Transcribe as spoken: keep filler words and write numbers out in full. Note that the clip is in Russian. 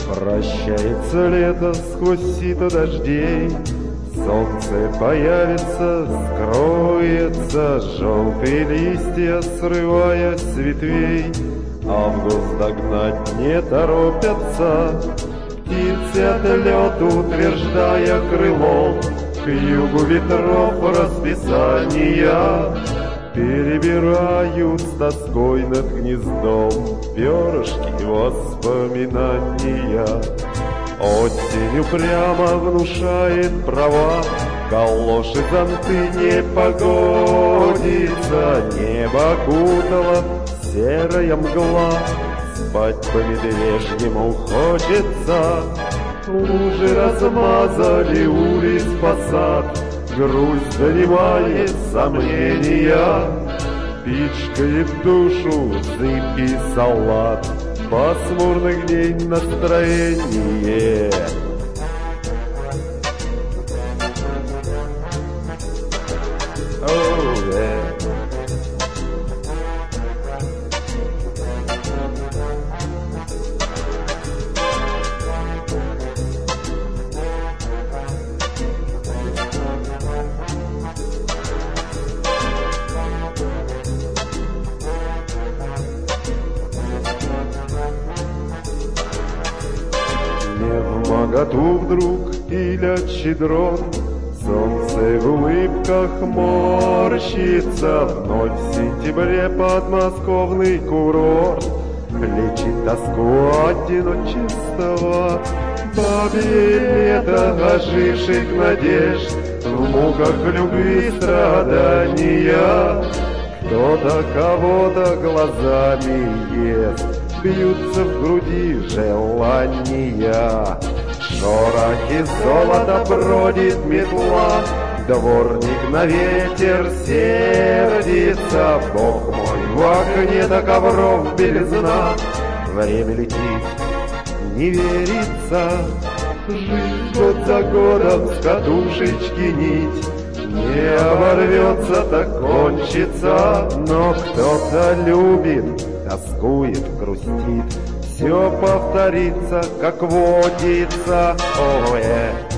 Прощается лето сквозь сито дождей, солнце появится, скроется, желтые листья срывая с ветвей. Август догнать не торопятся, птицы от лёту, утверждая крылом, к югу ветров расписания перебирают с тоской над гнездом перышки воспоминания. Осень упрямо внушает права, галоши, зонты не погодится, небо окутала серая мгла. Спать по-медвежьему хочется, лужи размазали улиц посад, грусть занимает сомнения, пичкает душу зыбкий салат пасмурных дней настроение. Oh, yeah. Невмоготу вдруг пилят щедрот, солнце в улыбках морщится, вновь в сентябре подмосковный курорт лечит тоску одиночества. Бабье лето оживших надежд, в муках любви страдания. Кто-то кого-то глазами ест, бьются в груди желания. Шорохи золота бродит метла, дворник на ветер сердится. Бог мой, в окне до ковров белизна, время летит, не верится. Жизнь год за годом с катушечки нить, не оборвется, так кончится. Но кто-то любит, тоскует, грустит, все повторится, как водится. О, э.